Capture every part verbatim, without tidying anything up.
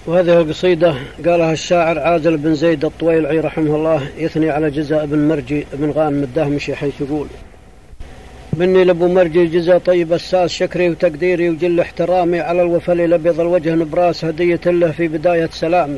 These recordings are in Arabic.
وهذه القصيدة قالها الشاعر عادل بن زيد الطويلعي رحمه الله، يثني على جزاء ابن مرجي بن غانم الدهمشي، حيث يقول: مني لابو مرجي جزاء طيب الساس، شكري وتقديري وجل احترامي، على الوفل لبيض الوجه نبراس، هدية له في بداية سلامي.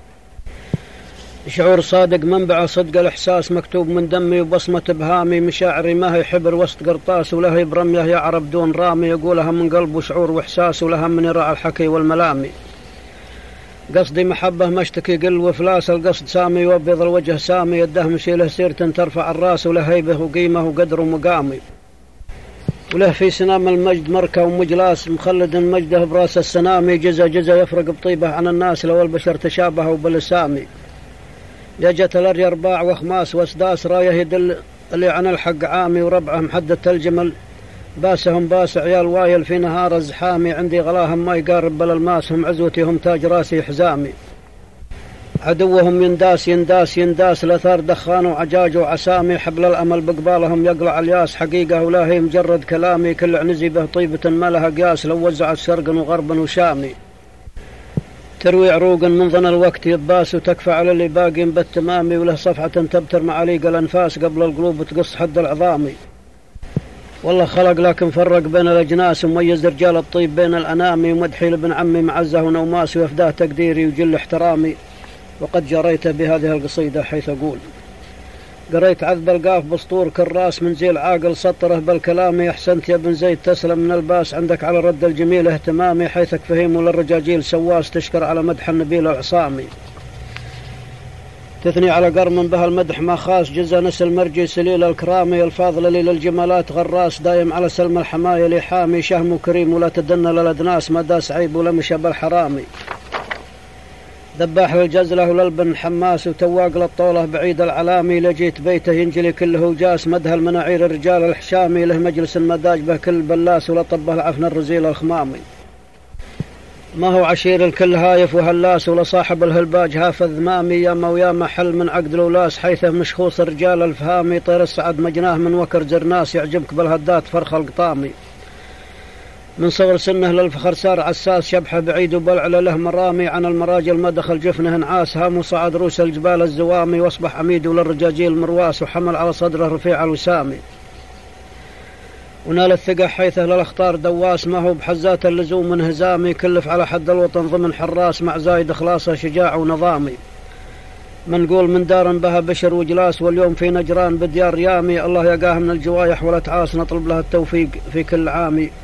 شعور صادق منبع صدق الإحساس، مكتوب من دمي وبصمة بهامي، مشاعري ما هي حبر وسط قرطاس، ولا هي برمية يعرب دون رامي، يقولها من قلب وشعور وإحساس، ولها من يراعى الحكي والملامي. قصدي محبة ما اشتكي قل وفلاس، القصد سامي وابيض الوجه سامي، الدهمشي له سيرة ترفع الراس، وله هيبه وقيمة وقدر ومقامي، وله في سنام المجد مركة ومجلاس، مخلد مجده براس السنامي، جزا جزا يفرق بطيبه عن الناس، لو البشر تشابهوا بالسامي. يجت الأري أرباع وخماس واسداس، رايه يدل اللي عن الحق عامي، وربعه محدة الجمل باسهم باس، عيال وايل في نهار الزحامي، عندي غلاهم ما يقارب بل الماس، هم عزوتي هم تاج راسي حزامي، عدوهم ينداس ينداس ينداس، الأثار دخان وعجاج وعسامي، حبل الأمل بقبالهم يقلع الياس، حقيقة ولا هي مجرد كلامي، كل عنزي به طيبة ما لها قياس، لو وزعت شرقا وغربا وشامي، تروي عروقا من ظن الوقت يباس، وتكفى على اللي باقي بالتمامي، وله صفحة تبتر معاليق الأنفاس، قبل القلوب وتقص حد العظامي. والله خلق لكن فرق بين الأجناس، وميز رجال الطيب بين الأنامي، ومدحي لابن عمي معزه ونوماس، ويفداه تقديري وجل احترامي. وقد جريت بهذه القصيدة حيث أقول: قريت عذب القاف بسطور كراس، من زيل عاقل سطره بالكلام، أحسنت يا ابن زيد تسلم من الباس، عندك على رد الجميل اهتمامي، حيثك فهيم للرجاجيل سواس، تشكر على مدح النبيل العصامي، تثني على قرم بها المدح ما خاص، جزا نسل مرجي سليل الكرامي، الفاضل لي للجمالات غراس، دايم على سلم الحماية لحامي، شهم كريم ولا تدن للأدناس، ما داس عيب ولا مشى بالحرامي، ذباح للجزلة وللبن حماس، وتواق للطولة بعيد العلامي، لجيت بيته ينجلي كله جاس، مدها المناعير الرجال الحشامي، له مجلس مداج به كل بلاس، ولطبه العفن الرزيل الخمامي، ما هو عشير الكل هايف وهلاس، ولا صاحب الهلباج هافذ مامي، ياما وياما حل من عقد الولاس، حيثه مشخوص الرجال الفهامي، طير السعد مجناه من وكر زرناس، يعجبك بالهدات فرخ القطامي، من صغر سنه للفخر صار عساس، شبحه بعيد وبلعله له مرامي، عن المراجل ما دخل جفنه انعاس، هام وصعد روس الجبال الزوامي، واصبح عميد للرجاجيل مرواس، وحمل على صدره رفيع الوسامي، ونال الثقة حيثه للأخطار دواس، ما هو بحزات اللزوم من هزامي، كلف على حد الوطن ضمن حراس، مع زايد إخلاصه شجاع ونظامي، منقول من دار بها بشر وجلاس، واليوم في نجران بديار يامي، الله يقاه من الجوايح ولا تعاس، نطلب له التوفيق في كل عامي.